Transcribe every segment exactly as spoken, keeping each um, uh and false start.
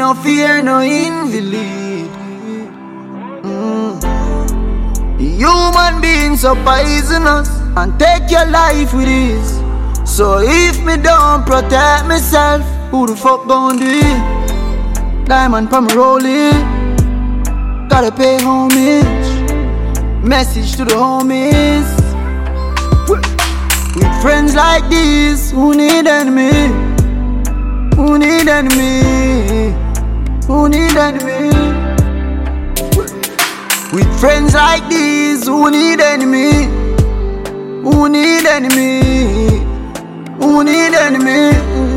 no fear, no invalid. mm. Human beings are poisonous and take your life with ease. So if me don't protect myself, who the fuck gon' do it? Diamond from rolling, gotta pay homage. Message to the homies. With friends like these, who need enemy? Who need enemy? Who need enemy? With friends like these, who need enemy? Who need enemy? Who need enemy?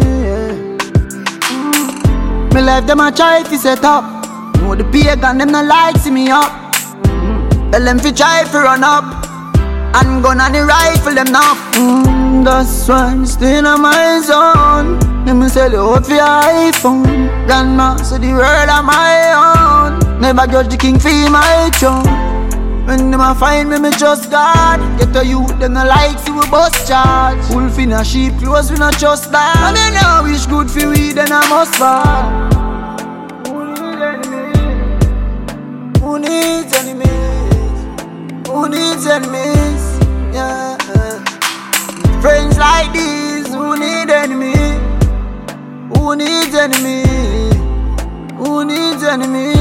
Me life them a try fi set up. Know the pagan them not like see me up. Tell them fi try fi run up. And gun and the rifle them now. mm, That's why I'm still on my zone. Let me sell you out for your iPhone. Grandma, so the world am my own. Never judge the king for my throne. When them a find me, me trust God. Get a youth, them no like see we bust charge. Wolf in a sheep clothes, we not trust that. And they know wish good for we, then I must fall. Who needs enemies? Who needs enemies? Who needs enemies? Yeah. Friends like these, who need enemies? Who needs enemy? Who needs enemy?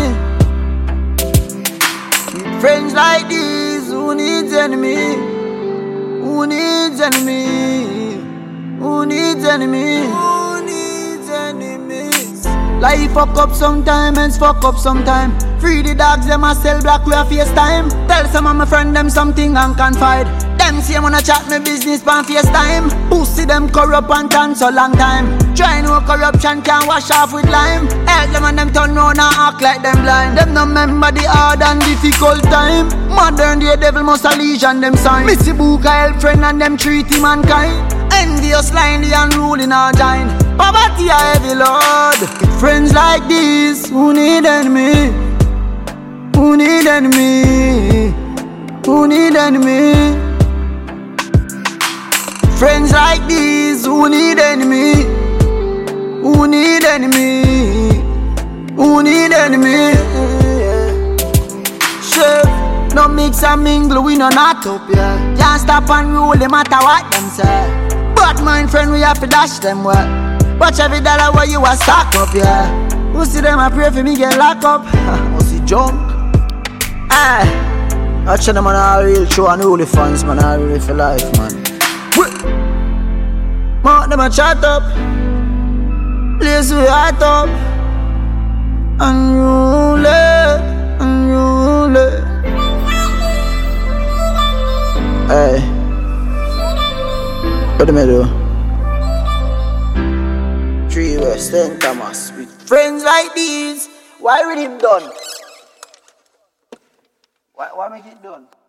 Friends like these, who needs enemy? Who needs enemy? Who needs enemy? Who needs enemies? Life fuck up sometime, and fuck up sometime. Free the dogs, them a sell black, we a FaceTime. Tell some of my friend them something and confide. Them say wanna chat me business pan FaceTime. Pussy them corrupt and cancel long time. Try no corruption can wash off with lime. Help them and them turn round and act like them blind. Them no remember the hard and difficult time. Modern day devil must a legion them sign. Missy Book a help friend and them treat him mankind. Envious line the unruly now join. Poverty a heavy load. Friends like these, who need enemy? Who need enemy? Who need enemy? Friends like these, who need enemy? Who need enemy? Who need enemy? Chef, no mix and mingle, we no not up, yeah. Can't stop and roll, no matter what them say. Bad mind friend, we have to dash them well. Watch every dollar where you a stack up, yeah. Who see them, I pray for me get locked up. Who see junk? Aye. Watch them on a real show and holy fans, man, I really for life, man. Mark them a chat up, place we heart up, unruly, unruly. Hey, what do I do? Three West, Saint Thomas, with friends like these. Why with him done? Why, why make it done?